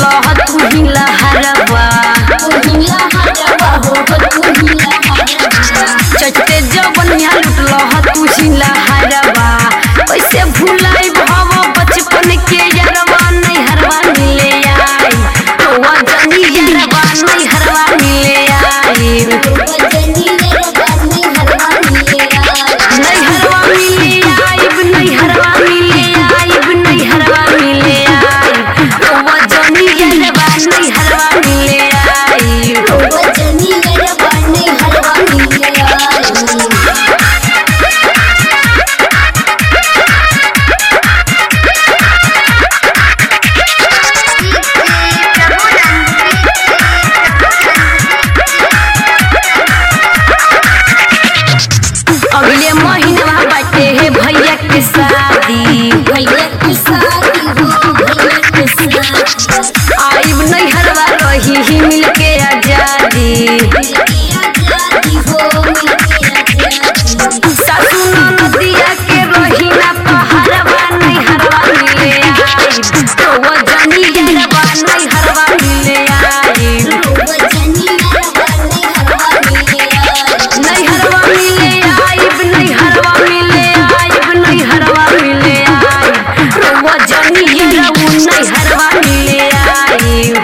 लुटला तू ही लहरवा चचते जवनिया लुटला तू ही लहरवा कैसे भुलाई भव बचपन के यारवा नहीं हरवा मिले आई तो जनी यारवा नहीं हरवा मिले आई नहीं हरवा मिले आइब नहीं हरवा मिले आइब नहीं हरवा मिले आई तो जनी यारवा नहीं हरवा मिले आई अगले महीना बाटे है भैया के शादी आइब नहीं हरवा रही ही मिल के आजादी सासू नदिया के रही ना पहाड़वा नहीं हरवा मिले आइब तो जनी यारवा नहीं हरवा मिले आइब नहीं हरवा मिले आइब नहीं हरवा मिले आइब नहीं हरवा मिले आइब तो जनी यारवा नहीं हरवा मिले आइब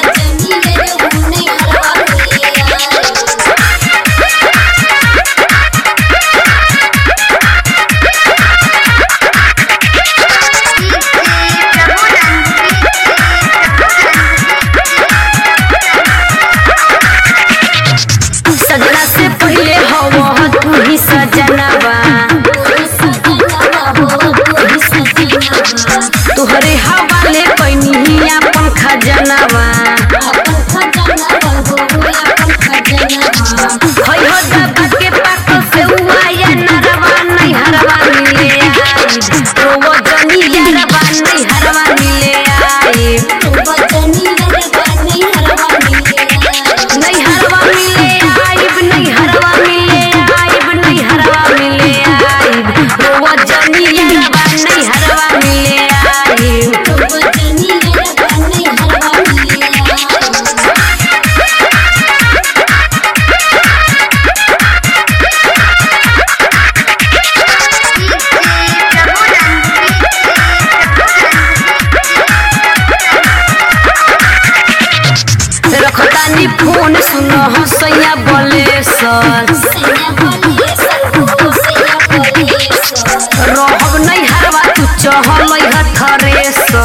सजना से पहले हवा तू ही सजनवा तुहरे हवाले कैनी ही अपन खजनवा खई हो दबा के पाक से हुआ या नरवा नहीं हरवा मिले आई तो जनी यारवा नहीं हरवा मिले आई नहीं हरवा मिले आइब नहीं हरवा मिले आइब नहीं हरवा मिले आइब तो जनी यारवा नहीं हरवा मिले आइब रखतानी फोन सुनो हसैया बोले सर रहब नहीं हरवा तू चहल हथरे सर